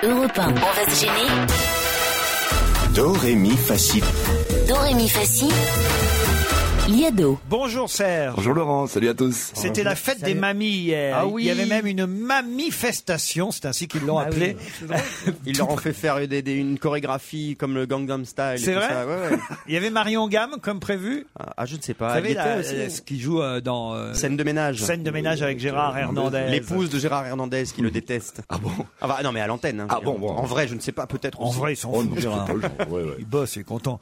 Europe 1, on va se gêner. Do, ré, mi, fa, si. Do, ré, mi, fa, si. Liado. Bonjour Serge. Bonjour Laurent, salut à tous. C'était la fête des mamies hier. Ah oui. Il y avait même une mamifestation, c'est ainsi qu'ils l'ont appelé. Ils leur ont fait faire une chorégraphie comme le Gangnam Style. C'est vrai ça. Ouais. Il y avait Marion Gamme comme prévu. Ah, je ne sais pas. Vous savez, Elle était aussi. ce qui joue dans Scène de ménage. Scène de ménage avec Gérard Hernandez. L'épouse de Gérard Hernandez qui le déteste. Ah bon? Ah bah non, mais à l'antenne. Hein, bon. En vrai, je ne sais pas, peut-être En aussi. vrai, ils s'en foutent, Gérard. Il bosse, il est content.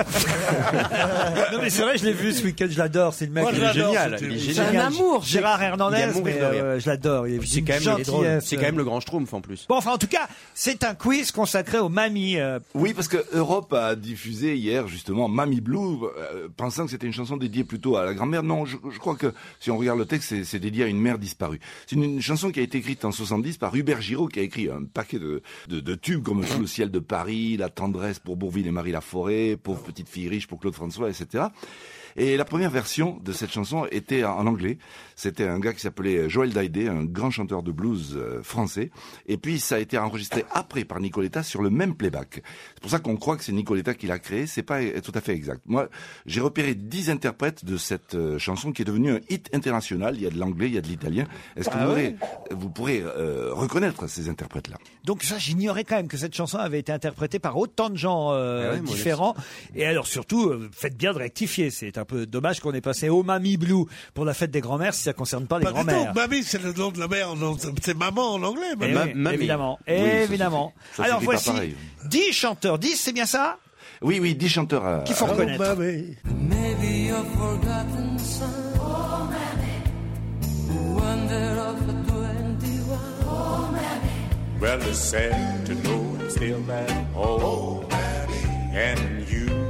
Non mais c'est vrai, je l'ai vu ce week-end, je l'adore. C'est le mec, Moi, il est génial. il est C'est génial. un amour. Gérard Hernandez, Il est à mourir de rire. je l'adore. Il est C'est quand même c'est quand même le grand Schtroumpf en plus. Bon, enfin, en tout cas, c'est un quiz consacré aux mamies. Oui, parce que Europe a diffusé hier justement Mamie Blue, pensant que c'était une chanson dédiée plutôt à la grand-mère. Non, je crois que si on regarde le texte, c'est dédié à une mère disparue. C'est une chanson qui a été écrite en 70 par Hubert Giraud, qui a écrit un paquet de tubes comme Sous le ciel de Paris, La tendresse pour Bourvil et Marie Laforêt, Pauvre petite fille riche pour Claude François, etc. Et la première version de cette chanson était en anglais. C'était un gars qui s'appelait Joël Daidé, un grand chanteur de blues français. Et puis ça a été enregistré après par Nicoletta sur le même playback. C'est pour ça qu'on croit que c'est Nicoletta qui l'a créé. C'est pas tout à fait exact. Moi, j'ai repéré 10 interprètes de cette chanson qui est devenue un hit international. Il y a de l'anglais, il y a de l'italien. Est-ce que vous pourrez reconnaître ces interprètes-là? Donc ça, j'ignorais quand même que cette chanson avait été interprétée par autant de gens différents. Et alors surtout, faites bien de rectifier. C'est un peu dommage qu'on ait passé au Mamie Blue pour la fête des grands-mères si ça concerne pas les grands-mères. Mamie, c'est le nom de la mère, c'est maman en anglais. Évidemment, Oui, évidemment. ça Alors s'écrit pas voici pareil. 10 chanteurs. 10, c'est bien ça? Oui, 10 chanteurs. Qu'il faut reconnaître. Mamie. Maybe you're forgotten son. Oh, mammy. Wonder of a 21. Oh, mammy. Well, it's sad to know I'm still at home. And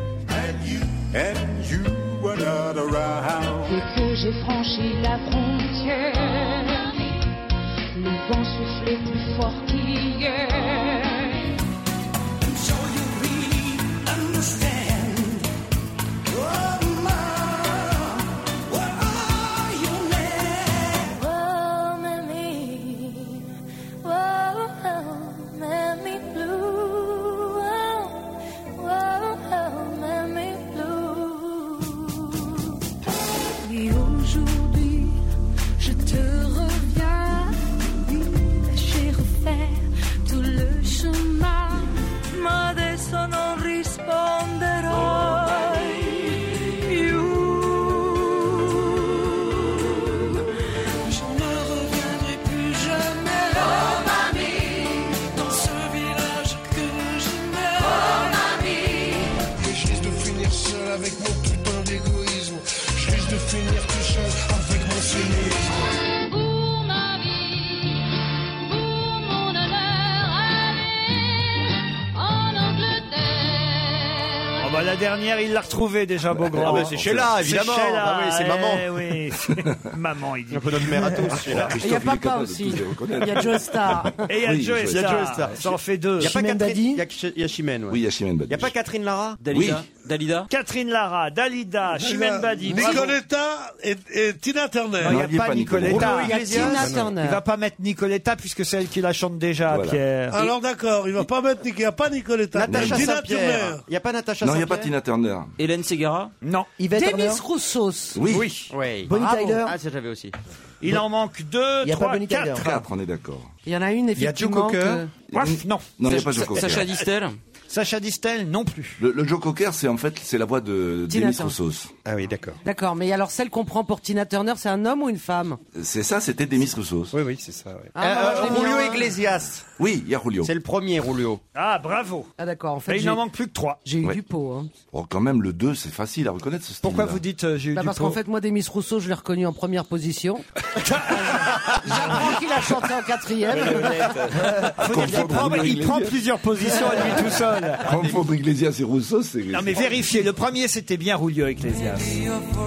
you were not around. Dès que j'ai franchi la frontière, le vent soufflait plus fort qu'hier. So you really understand. Oh, ma, where are you now? Oh, mamie, oh, mamie blue, oh, mamie blue. Et aujourd'hui, je te reviens, lascier refaire tout le chemin, ma adesso non risponderò. Je ne reviendrai plus jamais. Oh, mamie, dans ce village que j'aimais. Oh, mamie. Et je risque de finir seul avec mon putain d'égoïsme. Je risque de finir tout seul avec mon cynisme. Pour ma vie, pour mon honneur, aller en Angleterre. Oh bah la dernière, il l'a retrouvée déjà, Beaugrand. Ah bah, c'est Sheila, évidemment. C'est Sheila. Ah oui, c'est maman. Oui, maman, il dit. Un peu notre mère à tous, Sheila. Christophe, Il y a il est Papa capable de aussi. tous les reconnaître. Il y a Joe Star. Et il y a Oui, Joe il y a Joe Star. Star. Ça en fait 2. Il y a pas Chimène Catherine. Badi. Il y a Chimène, ouais. Oui, il y a Chimène Badi. Il y a pas Catherine Lara? Dalida. Catherine Lara, Dalida, Chimène Badi. Bravo. Nicoletta et Tina Turner. Non, il Non, n'y a pas Nicoletta. Il y a Tina Turner. Il va pas mettre Nicoletta puisque c'est elle qui la chante déjà, Voilà. Pierre. Alors d'accord, il va pas mettre il n'y a pas Nicoletta. Natacha Tina Saint-Pierre. Turner. Il y a pas Natacha Non, il Saint-Pierre? n'y a pas Tina Turner. Hélène Ségara. Non. Yvette Demis Horner. Roussos. Oui. Oui. Bonnie Bravo. Tyler. Ah, ça j'avais aussi. Il en manque 2, Il y a pas 3, Bonnie Tyler. 4. 4, on est d'accord. Il y en a une, Il y a Joe effectivement. Cocker. Non. Non, il n'y a pas Joe Cocker. Sacha Distel. Sacha Distel, non plus. Le Joe Cocker, c'est la voix de Tina Demis Turner. Roussos. Ah oui, d'accord. D'accord, mais alors celle qu'on prend pour Tina Turner, c'est un homme ou une femme? C'est ça, c'était Demis Roussos. Oui, c'est ça, ouais. Ah, non, Julio j'ai mis un- Iglesias. Oui, il y a Julio. C'est le premier, Julio. Ah, bravo. Ah d'accord, en Et fait, il j'ai n'en manque plus que 3. j'ai eu Ouais. du pot. Hein. Oh, quand même, le 2, c'est facile à reconnaître ce style. Pourquoi vous dites j'ai eu Bah du parce pot qu'en fait, moi, Demis Rousseau, je l'ai reconnu en première position. J'apprends qu'il a chanté en quatrième. Faut dire qu'il prend plusieurs positions à lui tout seul. Confondre Iglesias et Roussos, c'est... Non mais vérifiez, le premier c'était bien Julio Iglesias. Si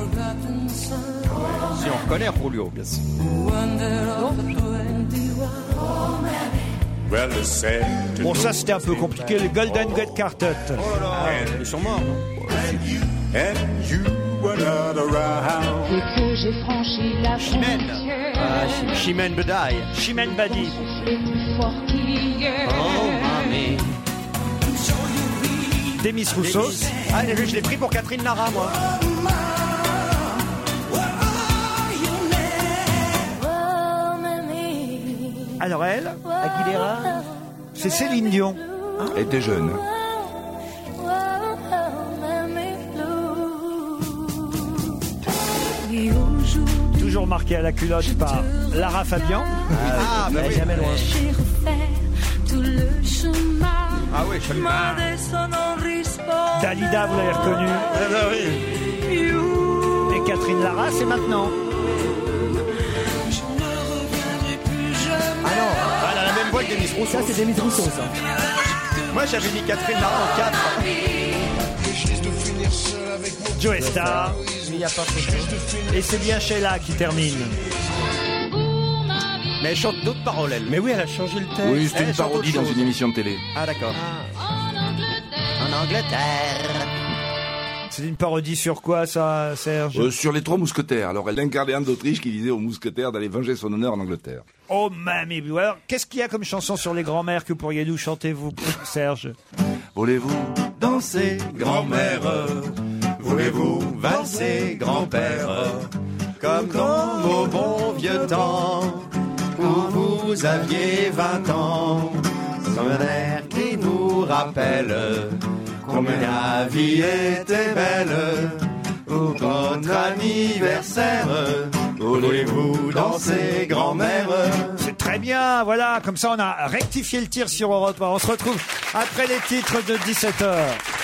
on reconnaît Julio, bien sûr. Well, it's sad to Bon know ça c'était un peu compliqué, le Golden Get Quartet. Oh là là, ils sont morts, non? and you were not around. Dès que j'ai franchi la Chimène. frontière, Ah, Chimène Badi. Chimène Badi. soufflait plus fort qu'hier. Oh, Demis Roussos. Ah, je l'ai pris pour Catherine Lara, moi. Alors elle, Aguilera. c'est Céline Dion. Elle était jeune. Toujours marquée à la culotte par Lara Fabian. Ah, bah oui. Jamais loin. Ah oui, Dalida, vous l'avez reconnue. Et Catherine Lara, c'est maintenant. Ah non, elle a la même voix que Demis Roussos. Ça, c'est Demis Roussos, ça. Moi, j'avais mis Catherine Lara en 4. Joe Star. Il n'y a pas photo. Et c'est bien Sheila qui termine. Mais elle chante d'autres paroles, elle. Mais oui, elle a changé le texte. Oui, c'est une Elle chante parodie autre dans chose. une émission de télé. Ah, d'accord. En Angleterre. C'est une parodie sur quoi, ça, Serge? Sur les 3 mousquetaires. Alors, elle incarnait Anne d'Autriche qui disait aux mousquetaires d'aller venger son honneur en Angleterre. Oh, Mamie Blue. Alors, qu'est-ce qu'il y a comme chanson sur les grands-mères que pourriez nous chanter, vous, Serge? Voulez-vous Danser, grand-mère. Voulez-vous valser, grand-père? Comme dans vos bons vieux temps, où vous aviez 20 ans. Comme un air qui nous rappelle combien la vie était belle. Pour votre anniversaire, voulez-vous danser, grand-mère? C'est très bien, voilà, comme ça on a rectifié le tir sur Europe 1. On se retrouve après les titres de 17h.